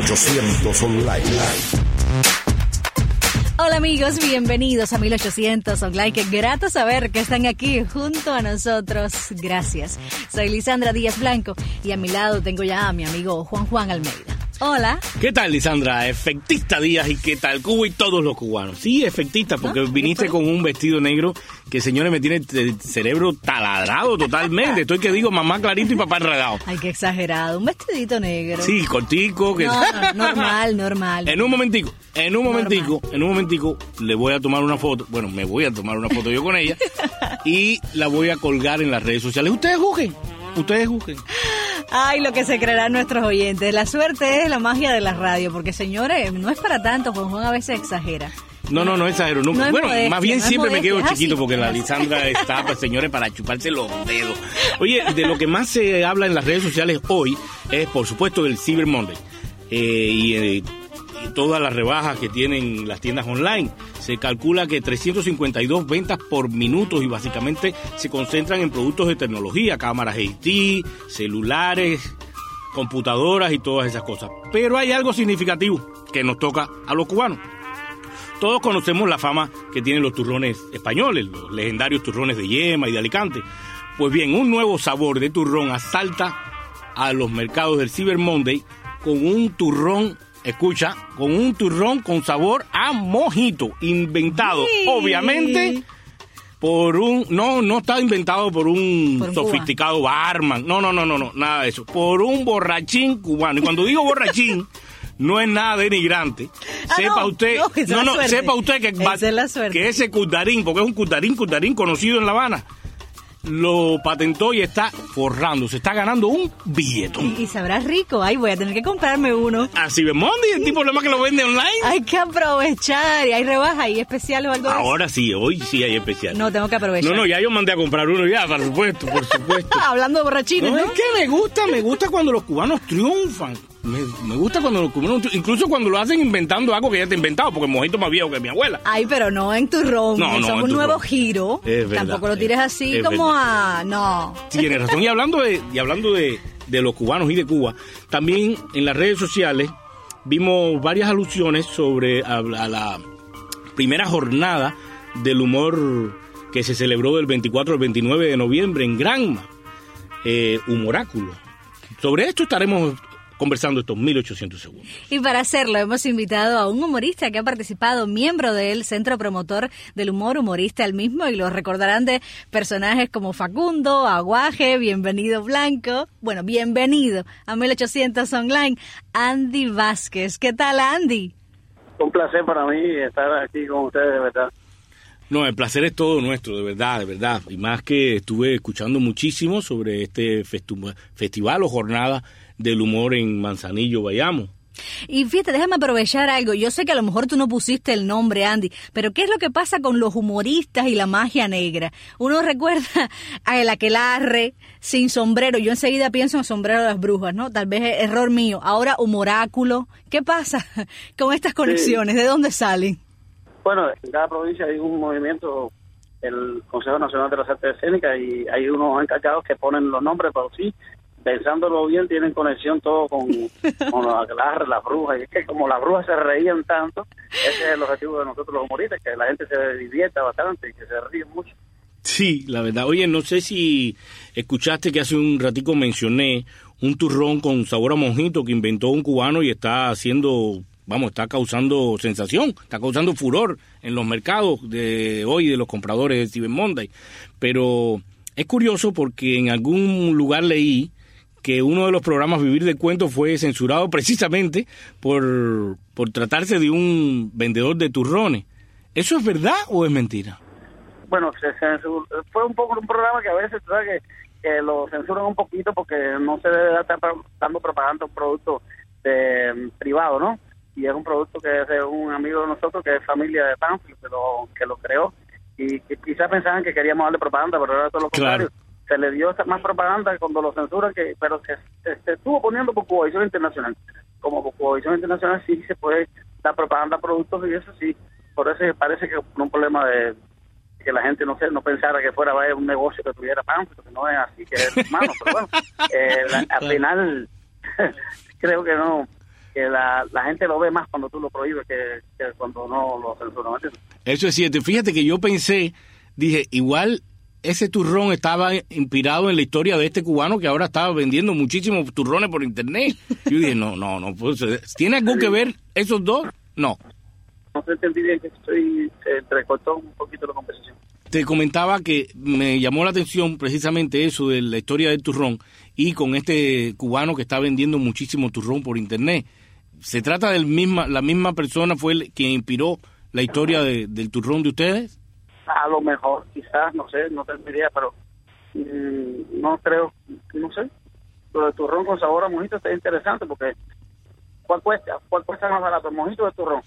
1800 Online. Hola amigos, bienvenidos a 1800 Online. Qué grato saber que están aquí junto a nosotros. Gracias. Soy Lisandra Díaz Blanco y a mi lado tengo ya a mi amigo Juan Almeida. Hola. ¿Qué tal, Lisandra? Efectista Díaz, ¿y qué tal Cuba y todos los cubanos? Sí, efectista, porque viniste con un vestido negro que, señores, me tiene el cerebro taladrado totalmente. Estoy que digo mamá clarito y papá enredado. Ay, qué exagerado. Un vestidito negro. Sí, cortico. Que... No, normal. En un momentico, le voy a tomar una foto. Bueno, me voy a tomar una foto yo con ella y la voy a colgar en las redes sociales. Ustedes juzguen. Ay, lo que se creerán nuestros oyentes. La suerte es la magia de la radio, porque, señores, no es para tanto, Juan a veces exagera. No exagero nunca. No bueno, modestia, más bien siempre me quedo chiquito, así, porque la Lisandra está, pues, señores, para chuparse los dedos. Oye, de lo que más se habla en las redes sociales hoy es, por supuesto, el Cyber Monday. Y todas las rebajas que tienen las tiendas online. Se calcula que 352 ventas por minuto y básicamente se concentran en productos de tecnología, cámaras HD, celulares, computadoras y todas esas cosas. Pero hay algo significativo que nos toca a los cubanos. Todos conocemos la fama que tienen los turrones españoles, los legendarios turrones de Yema y de Alicante. Pues bien, un nuevo sabor de turrón asalta a los mercados del Cyber Monday con un turrón, escucha, con un turrón con sabor a mojito, inventado, sí, obviamente, por un... No está inventado por un sofisticado Cuba. Barman, no, nada de eso, por un borrachín cubano. Y cuando digo borrachín, no es nada denigrante. Sepa usted que ese Cudarín, porque es un Cudarín conocido en La Habana, lo patentó y está forrando, se está ganando un billetón. Y sabrá rico. Ay, voy a tener que comprarme uno. Así ves, Mondi, el tipo lo más que lo vende online. Hay que aprovechar. ¿Y hay rebaja y especial o algo así? Ahora sí, hoy sí hay especial. No, tengo que aprovechar. No, ya yo mandé a comprar uno ya, por supuesto. Hablando de borrachines, ¿no? Es que me gusta cuando los cubanos triunfan. Me gusta cuando los cubanos, incluso cuando lo hacen inventando algo que ya está inventado, porque el mojito es más viejo que mi abuela. Ay, pero no en turrón. No, eso es un nuevo giro. Es verdad, tampoco lo tires así como verdad. No. Tienes razón. Y hablando de los cubanos y de Cuba, también en las redes sociales vimos varias alusiones sobre a la primera jornada del humor que se celebró del 24 al 29 de noviembre en Granma, Humoráculo. Sobre esto estaremos conversando estos 1800 segundos. Y para hacerlo hemos invitado a un humorista que ha participado, miembro del Centro Promotor del Humor, humorista el mismo, y lo recordarán de personajes como Facundo, Aguaje, Bienvenido Blanco. Bueno, bienvenido a 1800 Online, Andy Vázquez. ¿Qué tal, Andy? Un placer para mí estar aquí con ustedes, de verdad. No, el placer es todo nuestro, de verdad. Y más que estuve escuchando muchísimo sobre este festival o jornada del humor en Manzanillo, Bayamo. Y fíjate, déjame aprovechar algo. Yo sé que a lo mejor tú no pusiste el nombre, Andy, pero ¿qué es lo que pasa con los humoristas y la magia negra? Uno recuerda a el aquelarre sin sombrero. Yo enseguida pienso en sombrero de las brujas, ¿no? Tal vez es error mío. Ahora, humoráculo. ¿Qué pasa con estas conexiones? Sí. ¿De dónde salen? Bueno, en cada provincia hay un movimiento, el Consejo Nacional de las Artes Escénicas, y hay unos encargados que ponen los nombres, pero sí, pensándolo bien, tienen conexión todo con las brujas. Y es que como las brujas se reían tanto, ese es el objetivo de nosotros los humoristas, que la gente se divierta bastante y que se ríe mucho. Sí, la verdad. Oye, no sé si escuchaste que hace un ratico mencioné un turrón con sabor a mojito que inventó un cubano y está causando sensación, está causando furor en los mercados de hoy de los compradores de Cyber Monday. Pero es curioso porque en algún lugar leí que uno de los programas Vivir del Cuento fue censurado precisamente por tratarse de un vendedor de turrones. ¿Eso es verdad o es mentira? Bueno, fue un poco un programa que a veces, ¿sabes? Que lo censuran un poquito porque no se debe estar dando propaganda a un producto privado, ¿no? Y es un producto que es de un amigo de nosotros que es familia de Pánfilo, que lo creó, y que quizás pensaban que queríamos darle propaganda, pero era todo lo contrario. Claro. Se le dio más propaganda cuando lo censuran, pero se estuvo poniendo por Cubavisión Internacional. Como por Cubavisión Internacional sí se puede dar propaganda a productos, y eso sí, por eso parece que un problema de que la gente no pensara que fuera un negocio que tuviera Pánfilo, que no es así, que es humano, pero bueno, al final creo que no la gente lo ve más cuando tú lo prohíbes que cuando no lo censuras, ¿me entiendes? Eso es cierto. Fíjate que yo dije, igual ese turrón estaba inspirado en la historia de este cubano que ahora estaba vendiendo muchísimos turrones por internet. Yo dije, no, pues, ¿tiene algo que ver esos dos? No. No te entendí bien, que entrecortó un poquito la conversación. Te comentaba que me llamó la atención precisamente eso de la historia del turrón y con este cubano que está vendiendo muchísimo turrón por internet. ¿Se trata la misma persona fue quien inspiró la historia del turrón de ustedes? A lo mejor, quizás, no sé, no tengo idea, pero no creo, no sé. Lo de turrón con sabor a mojito está interesante porque ¿cuál cuesta más barato, el mojito o el turrón?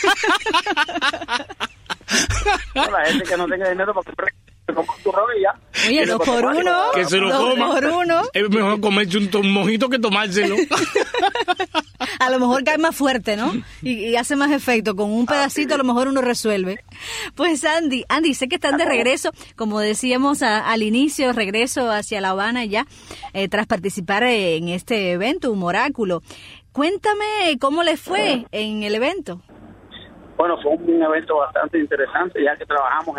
No, la gente que no tenga dinero para comprar un turrón y ya. Oye, 2 por 1. Que se lo coma. 2 por 1. Es mejor comerse un mojito que tomárselo. A lo mejor cae más fuerte, ¿no? Y hace más efecto. Con un pedacito a lo mejor uno resuelve. Pues Andy, sé que están de regreso, como decíamos al inicio, regreso hacia La Habana ya, tras participar en este evento, Humoráculo. Cuéntame cómo les fue en el evento. Bueno, fue un evento bastante interesante, ya que trabajamos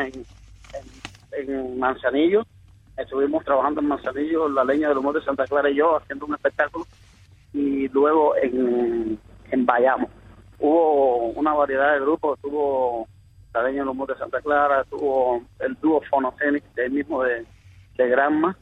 en Manzanillo. Estuvimos trabajando en Manzanillo, La Leña del Humor de Santa Clara y yo, haciendo un espectáculo. Y luego en Bayamo. Hubo una variedad de grupos, estuvo La Leña del Humor de Santa Clara, estuvo el dúo Fonocénic, el mismo de Granma,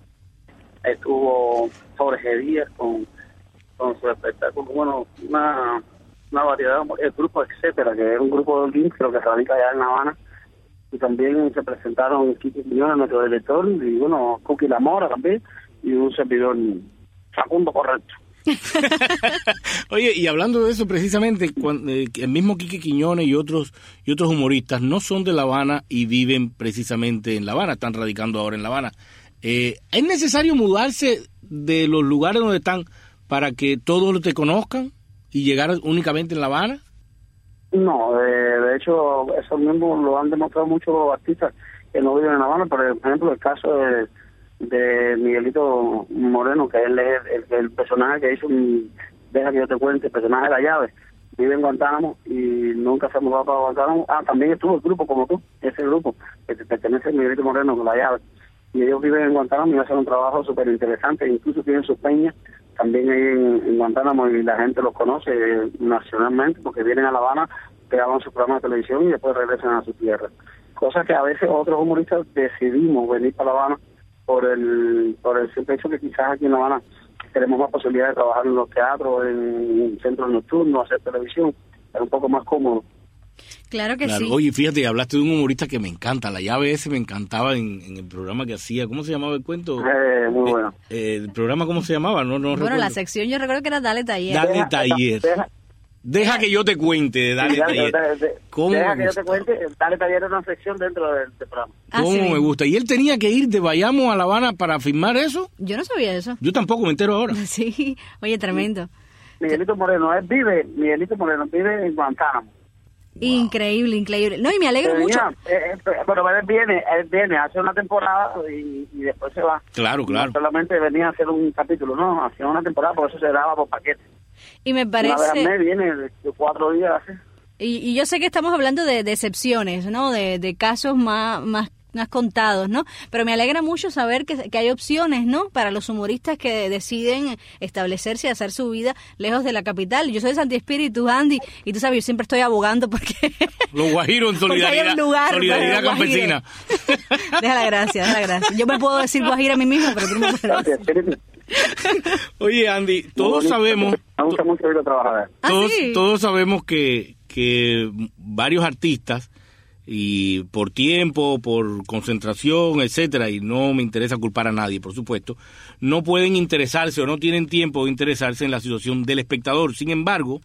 estuvo Jorge Díaz con su espectáculo, bueno, una variedad, el grupo Etcétera, que es un grupo de Holguín, pero que radica allá en La Habana, y también se presentaron Quique Quiñones, nuestro director, y bueno, Cookie La Mora también, y un servidor Facundo Correcto. Oye, y hablando de eso precisamente, el mismo Quique Quiñones y otros humoristas no son de La Habana y viven precisamente en La Habana, están radicando ahora en La Habana. ¿Es necesario mudarse de los lugares donde están para que todos te conozcan y llegar únicamente en La Habana? No, de hecho, eso mismo lo han demostrado muchos artistas que no viven en La Habana. Por ejemplo, el caso de Miguelito Moreno, que él es el personaje que hizo Deja que yo te cuente, el personaje de La Llave, vive en Guantánamo y nunca se ha mudado para Guantánamo. También estuvo el grupo como tú, ese grupo que pertenece a Miguelito Moreno con La Llave, y ellos viven en Guantánamo y hacen un trabajo súper interesante, incluso tienen sus peñas también ahí en Guantánamo, y la gente los conoce nacionalmente porque vienen a La Habana, graban su programa de televisión y después regresan a su tierra. Cosa que a veces otros humoristas decidimos venir para La Habana por el simple hecho que quizás aquí en La Habana tenemos más posibilidades de trabajar en los teatros, en centros nocturnos, hacer televisión, es un poco más cómodo. Claro que sí. Oye, fíjate, hablaste de un humorista que me encanta, La Llave ese me encantaba en el programa que hacía. ¿Cómo se llamaba el cuento? Muy bueno. ¿El programa cómo se llamaba? No bueno, recuerdo. La sección yo recuerdo que era Dale Taller. Dale Taller. Deja que yo te cuente, Dale Taller. Deja que yo te cuente, Dale Taller es una sección dentro del programa. ¿Cómo me gusta? ¿Y él tenía que ir de Bayamo a La Habana para filmar eso? Yo no sabía eso. Yo tampoco, me entero ahora. Sí, oye, tremendo. Miguelito Moreno vive en Guantánamo. Increíble. No, y me alegro mucho. Pero él viene, hace una temporada y después se va. Claro. No solamente venía a hacer un capítulo, no, hacía una temporada, por eso se graba por paquete. Y me parece... Una vez al mes viene de 4 días así. Y yo sé que estamos hablando de excepciones, ¿no? De casos más contados, ¿no? Pero me alegra mucho saber que hay opciones, ¿no? Para los humoristas que deciden establecerse y hacer su vida lejos de la capital. Yo soy de Santi Espíritu, Andy, y tú sabes, yo siempre estoy abogando porque... Los guajiros en solidaridad, solidaridad campesina. Deja la gracia. Yo me puedo decir guajira a mí mismo, pero tú no me puedes decir. Oye, Andy, todos sabemos... Me gusta mucho ir a trabajar. Todos sabemos que varios artistas, y por tiempo, por concentración, etcétera, y no me interesa culpar a nadie, por supuesto, no pueden interesarse o no tienen tiempo de interesarse en la situación del espectador. Sin embargo,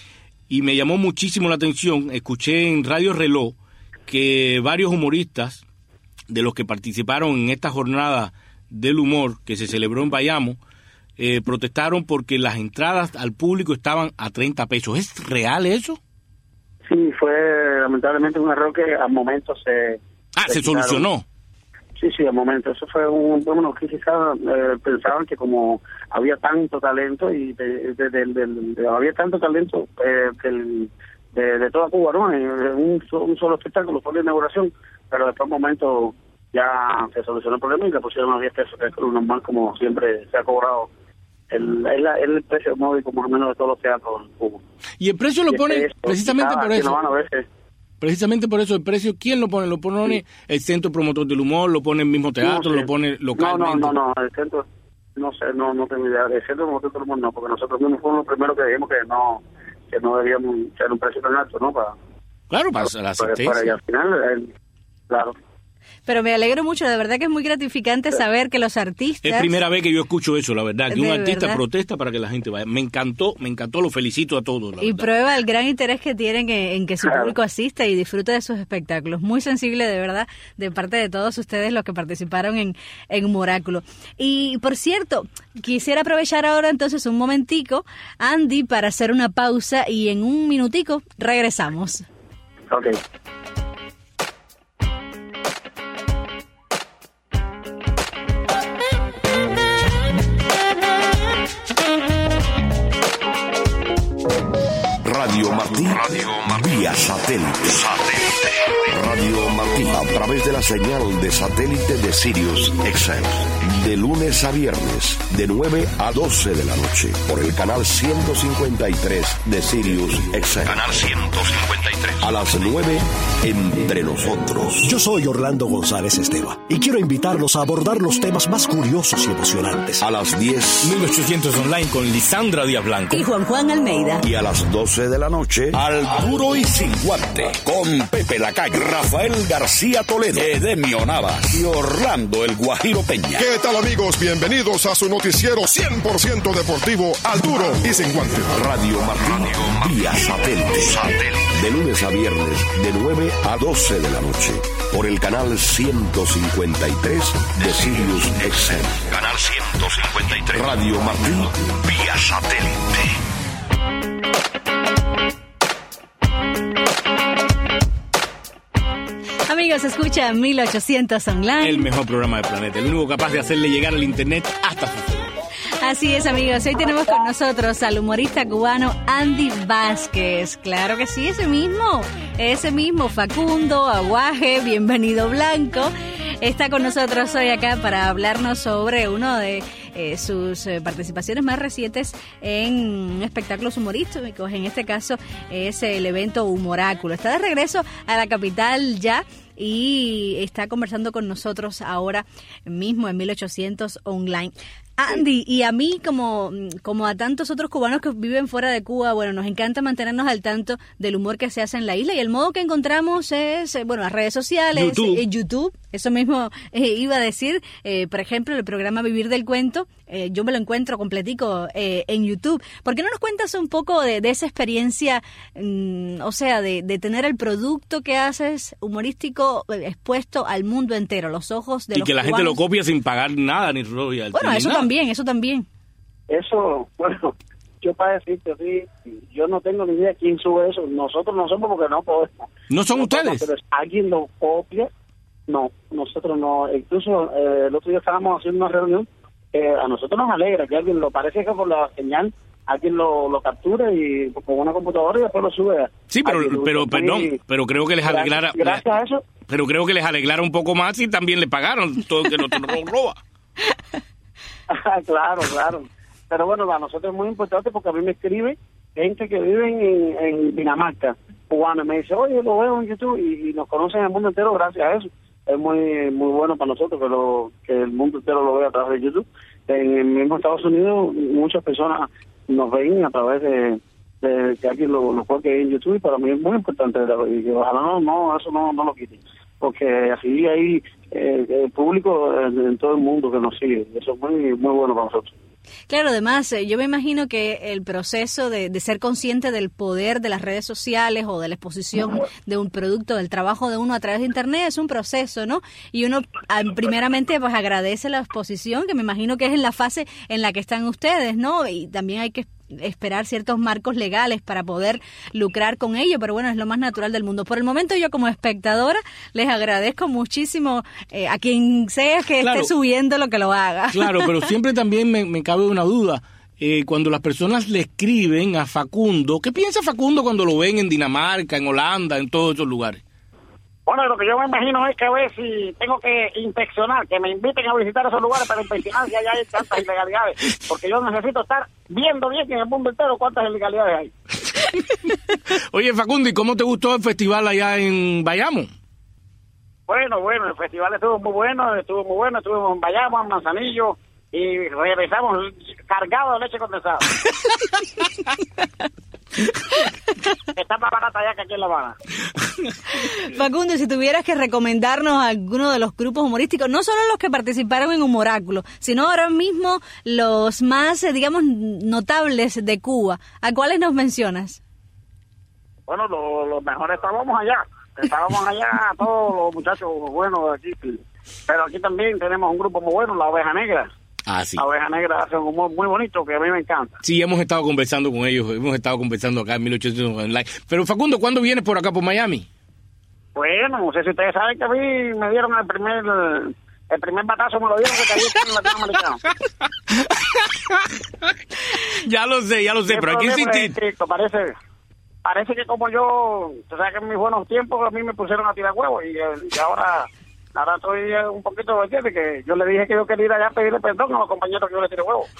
y me llamó muchísimo la atención, escuché en Radio Reloj que varios humoristas de los que participaron en esta jornada del humor que se celebró en Bayamo, protestaron porque las entradas al público estaban a 30 pesos. ¿Es real eso? Sí, fue lamentablemente un error que al momento se solucionó. Sí, al momento. Eso fue bueno, que quizás pensaban que como había tanto talento y había tanto talento de toda Cuba, ¿no? Un solo espectáculo fue la inauguración, pero después un momento ya se solucionó el problema y le pusieron a 10 pesos, que es lo normal, como siempre se ha cobrado el precio módico más o menos de todos los teatros en Cuba. Y el precio lo pone precisamente por eso. No, a veces, precisamente por eso el precio, ¿quién lo pone? ¿Lo pone el Centro Promotor del Humor? ¿Lo pone el mismo teatro? ¿Lo pone localmente? No, el centro, no sé, no tengo idea. El Centro Promotor del Humor no, porque nosotros mismos fuimos los primeros que dijimos que no debíamos ser un precio tan alto, ¿no? Para la asistencia. Y al final, claro. Pero me alegro mucho, de verdad que es muy gratificante saber que los artistas... Es primera vez que yo escucho eso, la verdad, que un artista verdad protesta para que la gente vaya. Me encantó, lo felicito a todos. Y prueba el gran interés que tienen en que su público asista y disfrute de sus espectáculos. Muy sensible, de verdad, de parte de todos ustedes los que participaron en Humoráculo. Y, por cierto, quisiera aprovechar ahora entonces un momentico, Andy, para hacer una pausa y en un minutico regresamos. Okay. Radio Martí, vía satélite. Radio Martí, a través de la señal de satélite de Sirius XM. De lunes a viernes, de 9 a 12 de la noche, por el canal 153 de Sirius XM. Canal 153. A las 9, Entre Nosotros. Yo soy Orlando González Esteva y quiero invitarlos a abordar los temas más curiosos y emocionantes. A las 10, 1800 Online con Lisandra Díaz Blanco y Juan Almeida. Y a las 12 de la noche, Al Duro y Sin Guante, con Pepe Lacalle, Rafael García Toledo, Edemio Navas y Orlando El Guajiro Peña. ¿Qué tal, amigos? Bienvenidos a su noticiero 100% deportivo, Al Duro y Sin Guante. Radio Martí, vía satélite. De lunes a viernes, de 9 a 12 de la noche, por el canal 153 de Sirius XM. Canal 153. Radio Martí, vía satélite. Amigos, escucha 1800 Online. El mejor programa del planeta, el único capaz de hacerle llegar al internet hasta su cerebro. Así es, amigos. Hoy tenemos con nosotros al humorista cubano Andy Vázquez. Claro que sí, ese mismo, Facundo Aguaje, bienvenido Blanco. Está con nosotros hoy acá para hablarnos sobre uno de sus participaciones más recientes en espectáculos humorísticos. En este caso es el evento Humoráculo. Está de regreso a la capital ya y está conversando con nosotros ahora mismo en 1800 Online. Andy, y a mí, como a tantos otros cubanos que viven fuera de Cuba, bueno, nos encanta mantenernos al tanto del humor que se hace en la isla, y el modo que encontramos es, las redes sociales, YouTube, eso mismo iba a decir, por ejemplo, el programa Vivir del Cuento, yo me lo encuentro completico en YouTube. ¿Por qué no nos cuentas un poco de esa experiencia, de tener el producto que haces humorístico expuesto al mundo entero, los ojos de los cubanos? Y que la gente lo copia sin pagar nada, ni royalties. Bueno, eso también. Eso, bueno, yo para decirte así, yo no tengo ni idea quién sube eso. Nosotros no somos porque no podemos. ¿No son ustedes? Pero alguien lo copia. No, nosotros no. Incluso el otro día estábamos haciendo una reunión. A nosotros nos alegra que alguien lo parece que por la señal alguien lo capture y con una computadora y después lo sube. Sí, pero creo que les alegrara. Gracias a eso. Pero creo que les alegrara un poco más y también le pagaron todo el que nos roba. Claro. Pero bueno, para nosotros es muy importante porque a mí me escribe gente que vive en Dinamarca, cubana, me dice, oye, lo veo en YouTube y nos conocen el mundo entero gracias a eso. Es muy bueno para nosotros que el mundo entero lo vea a través de YouTube. En el mismo Estados Unidos muchas personas nos ven a través de que alguien lo coloque en YouTube, y para mí es muy importante y que ojalá eso no lo quiten, porque así hay el público en todo el mundo que nos sigue, eso es muy bueno para nosotros. Claro, además, yo me imagino que el proceso de ser consciente del poder de las redes sociales o de la exposición de un producto, del trabajo de uno a través de Internet, es un proceso, ¿no? Y uno, primeramente, pues agradece la exposición, que me imagino que es en la fase en la que están ustedes, ¿no? Y también hay que esperar ciertos marcos legales para poder lucrar con ello, pero bueno, es lo más natural del mundo. Por el momento yo como espectadora les agradezco muchísimo a quien sea que esté subiendo lo que lo haga. Claro, pero siempre también me cabe una duda. Cuando las personas le escriben a Facundo, ¿qué piensa Facundo cuando lo ven en Dinamarca, en Holanda, en todos esos lugares? Bueno, lo que yo me imagino es que a ver si tengo que inspeccionar, que me inviten a visitar esos lugares para inspeccionar si allá hay tantas ilegalidades, porque yo necesito estar viendo bien en el mundo entero cuántas ilegalidades hay. Oye, Facundo, ¿y cómo te gustó el festival allá en Bayamo? Bueno, el festival estuvo muy bueno, estuvimos en Bayamo, en Manzanillo, y regresamos cargados de leche condensada. Está más barata allá que aquí en La Habana. Facundo, si tuvieras que recomendarnos a alguno de los grupos humorísticos, no solo los que participaron en Humoráculo, sino ahora mismo los más, digamos, notables de Cuba, ¿a cuáles nos mencionas? Bueno, los mejores estábamos allá, todos los muchachos buenos de aquí, pero aquí también tenemos un grupo muy bueno, La Oveja Negra. Ah, sí. La Oveja Negra hace un humor muy bonito que a mí me encanta. Sí, hemos estado conversando con ellos, acá en 1800 Online. Pero Facundo, ¿cuándo vienes por acá, por Miami? Bueno, no sé si ustedes saben que a mí me dieron el primer batazo, me lo dieron que caí en latinoamericano. Ya lo sé, pero hay que insistir. Parece que como yo, tú sabes que en mis buenos tiempos a mí me pusieron a tirar huevos y ahora estoy un poquito de que yo le dije que yo quería ir allá a pedirle perdón a los compañeros que yo le tiré huevos.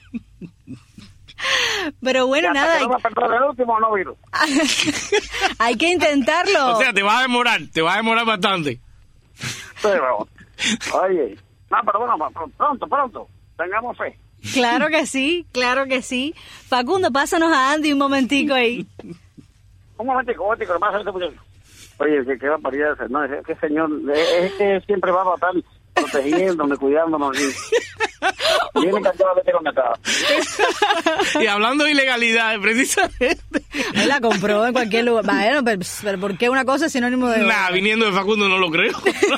Pero bueno, nada. No me perdón el último, no vino. Hay que intentarlo. O sea, te va a demorar bastante. Pero, oye, no, pero bueno, pronto, tengamos fe. Claro que sí. Facundo, pásanos a Andy un momentico ahí. Un momentico, lo más este muchacho. Oye, qué barbaridad, no, es que señor, es que siempre va a estar protegiéndome, cuidándonos. Viene cantado de conectado. Y hablando de ilegalidad, precisamente. Él la compró en cualquier lugar. Bueno, pero ¿por qué una cosa es sinónimo de otra? Viniendo de Facundo no lo creo.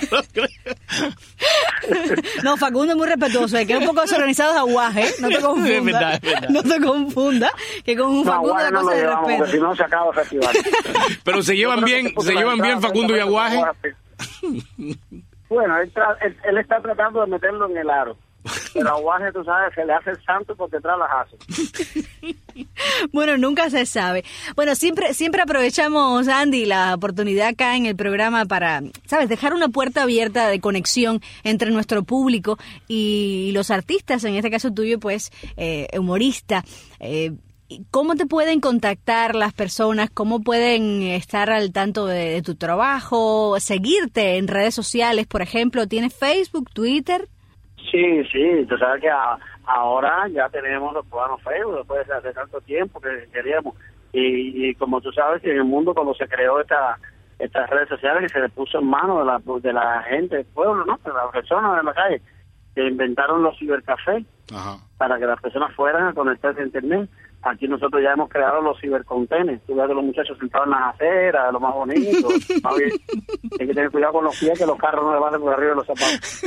No, Facundo es muy respetuoso. El que es un poco desorganizado es Aguaje, no te confundas. Es verdad. No te confundas, que con un Facundo la cosa es de respeto. Si no se acaba el festival. Pero se llevan bien Facundo y Aguaje. Bueno, él está tratando de meterlo en el aro. Pero Aguaje, tú sabes, se le hace el santo porque trae las hace. Bueno, nunca se sabe. Bueno, siempre aprovechamos, Andy, la oportunidad acá en el programa para, ¿sabes?, dejar una puerta abierta de conexión entre nuestro público y los artistas, en este caso tuyo, pues, humorista. ¿Cómo te pueden contactar las personas? ¿Cómo pueden estar al tanto de tu trabajo? ¿Seguirte en redes sociales, por ejemplo? ¿Tienes Facebook, Twitter? Sí, tú sabes que ahora ya tenemos los cubanos Facebook, después de hace tanto tiempo que queríamos. Y como tú sabes, en el mundo cuando se creó estas redes sociales que se le puso en manos de la gente del pueblo, ¿no? De las personas de la calle, que inventaron los cibercafés. Ajá. Para que las personas fueran a conectarse a internet. Aquí nosotros ya hemos creado los cibercontenes. Tú ves que los muchachos sentados en las aceras, lo más bonito. Hay que tener cuidado con los pies, que los carros no le van por arriba de los zapatos.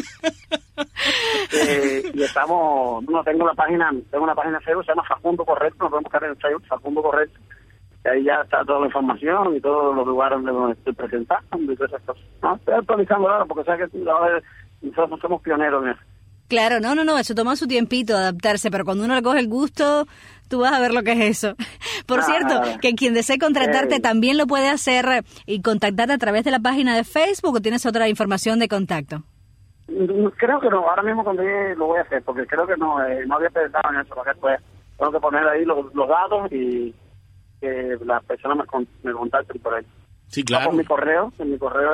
Y estamos, tengo una página de Facebook, se llama Facundo Correcto, nos podemos buscar en el Facebook, Facundo Correcto. Y ahí ya está toda la información y todos los lugares donde estoy presentando y todas esas cosas. No, estoy actualizando ahora porque sabes que nosotros somos pioneros en eso. Claro, no, eso toma su tiempito adaptarse, pero cuando uno le coge el gusto, tú vas a ver lo que es eso. Por cierto, que quien desee contratarte también lo puede hacer y contactarte a través de la página de Facebook, ¿o tienes otra información de contacto? Creo que no, ahora mismo cuando llegue lo voy a hacer, porque creo que no había pensado en eso, porque después tengo que poner ahí los datos y que las personas me contacten por ahí. Sí, claro. En mi correo es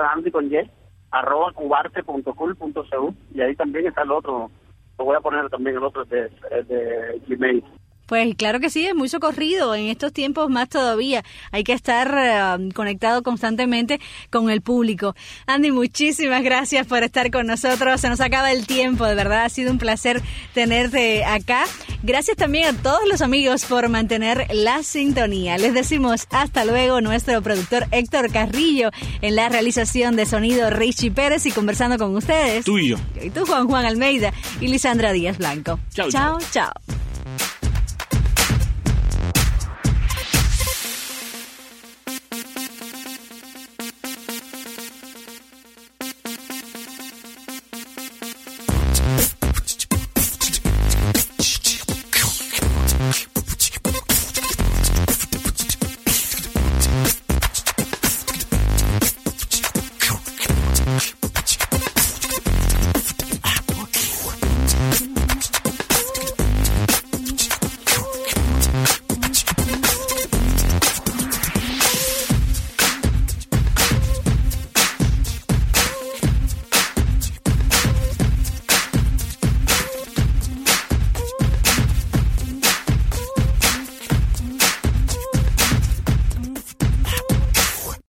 andy@cubarte.cool.cu, y ahí también está el otro, lo voy a poner también el otro de Gmail. Pues claro que sí, es muy socorrido en estos tiempos, más todavía. Hay que estar conectado constantemente con el público. Andy, muchísimas gracias por estar con nosotros. Se nos acaba el tiempo, de verdad ha sido un placer tenerte acá. Gracias también a todos los amigos por mantener la sintonía. Les decimos hasta luego, nuestro productor Héctor Carrillo, en la realización de sonido Richie Pérez, y conversando con ustedes. Tú y yo. Y tú, Juan Almeida, y Lisandra Díaz Blanco. Chao.